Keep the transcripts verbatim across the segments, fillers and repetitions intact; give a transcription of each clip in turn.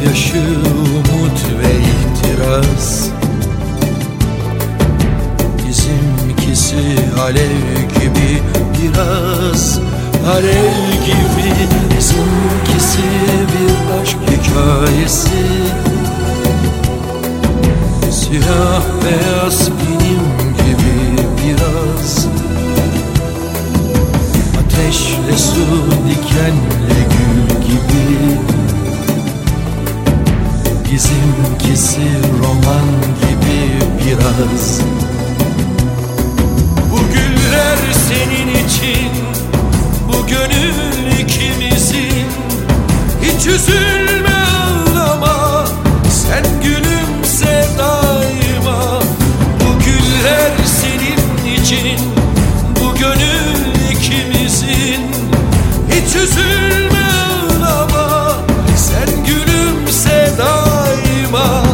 gözyaşı, umut ve ihtiras. Bizimkisi alev gibi, biraz alev gibi. Bizimkisi bir aşk hikayesi. Siyah beyaz benim gibi biraz. Ateşle su, dikenle gül gibi. Bizimkisi roman gibi biraz. Bu güller senin için, bu gönül ikimizin. Hiç üzülme, ağlama, sen gülümse daima. Bu güller senin için, bu gönül ikimizin. Hiç üzülme, ağlama, sen gülümse daima.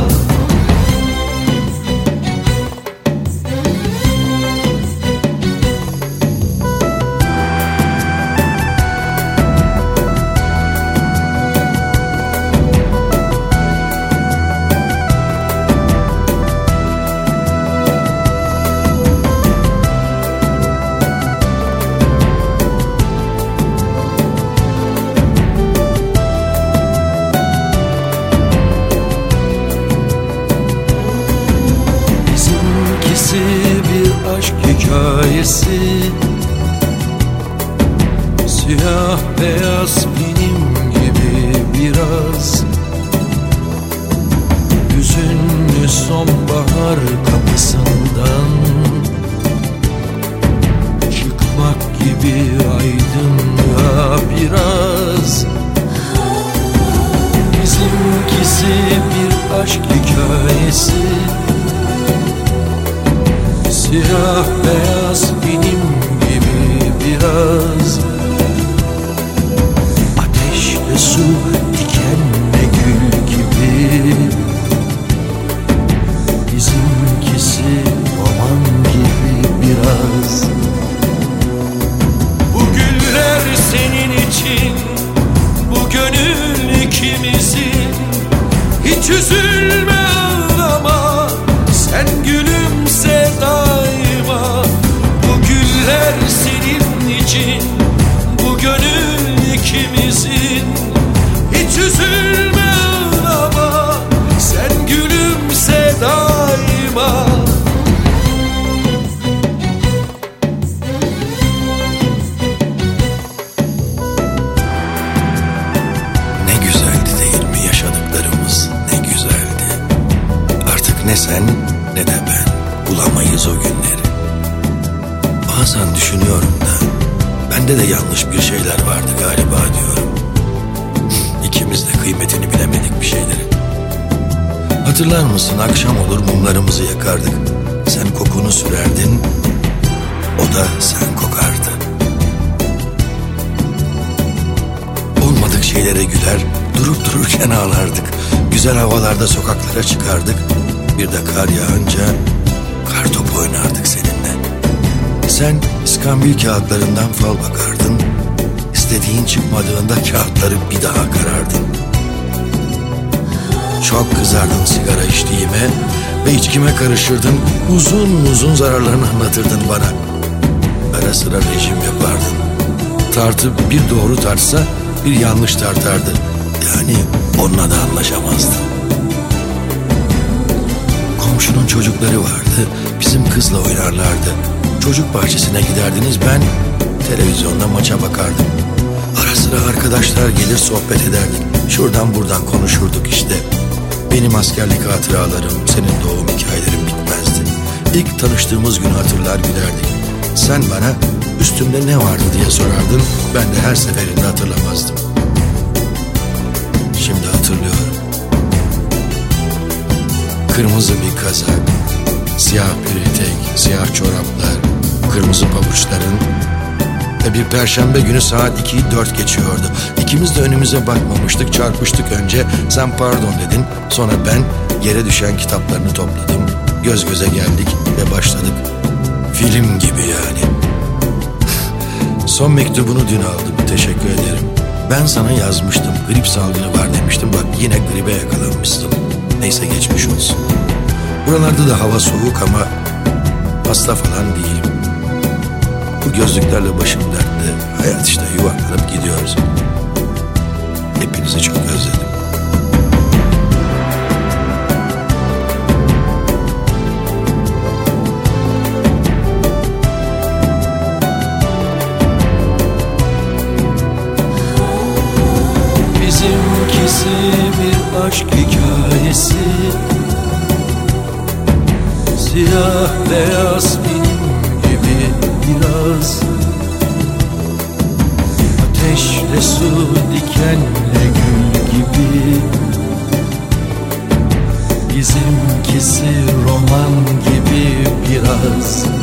Bir aşk hikayesi. Siyah beyaz benim gibi biraz. Hüzünlü sonbahar kapısından çıkmak gibi aydınlığa biraz. Bizimkisi bir aşk hikayesi. Siyah beyaz benim gibi biraz. Ateşle su, dikenle gül gibi. Bizimkisi roman gibi biraz. Bu güller senin için, bu gönül ikimizin. Hiç üzülme, ağlama, sen gülümse daima. Bu güller senin için, bu gönül ikimizin. Hiç üzülme, ağlama, sen gülümse daima. Ne güzeldi değil mi yaşadıklarımız, ne güzeldi. Artık ne sen ne de ben bulamayız o günleri. Bazen düşünüyorum da bende de yanlış bir şeyler vardı galiba diyorum. İkimiz de kıymetini bilemedik bir şeylerin. Hatırlar mısın, akşam olur mumlarımızı yakardık. Sen kokunu sürerdin, o da sen kokardı. Olmadık şeylere güler, durup dururken ağlardık. Güzel havalarda sokaklara çıkardık. Bir de kar yağınca kar topu oynardık seninle. Sen iskambil kağıtlarından fal bakardın. İstediğin çıkmadığında kağıtları bir daha karardın. Çok kızardın sigara içtiğime ve içkime karışırdın. Uzun uzun zararlarını anlatırdın bana. Ara sıra rejim yapardın. Tartı bir doğru tartsa bir yanlış tartardı. Yani onunla da anlaşamazdın. Komşunun çocukları vardı, bizim kızla oynarlardı. Çocuk bahçesine giderdiniz, ben televizyonda maça bakardım. Ara sıra arkadaşlar gelir sohbet ederdik. Şuradan buradan konuşurduk işte. Benim askerlik hatıralarım, senin doğum hikayelerin bitmezdi. İlk tanıştığımız günü hatırlar gülerdik. Sen bana üstümde ne vardı diye sorardın, ben de her seferinde hatırlamazdım. Şimdi hatırlıyorum. Kırmızı bir kazak, siyah bir etek, siyah çoraplar, kırmızı pabuçların ve bir perşembe günü saat ikiyi dört geçiyordu. İkimiz de önümüze bakmamıştık, çarpıştık önce. Sen pardon dedin, sonra ben yere düşen kitaplarını topladım. Göz göze geldik ve başladık. Film gibi yani. Son mektubunu dün aldım, teşekkür ederim. Ben sana yazmıştım, grip salgını var demiştim. Bak yine gribe yakalanmışsın. Neyse geçmiş olsun. Buralarda da hava soğuk ama hasta falan değilim. Bu gözlüklerle başım dertte. Hayat işte, yuvarlanıp gidiyoruz. Hepinizi çok özledim. Bizimkisi bir aşk hikayesi, siyah beyaz film gibi biraz. Ateşle su, dikenle gül gibi. Bizimkisi roman gibi biraz.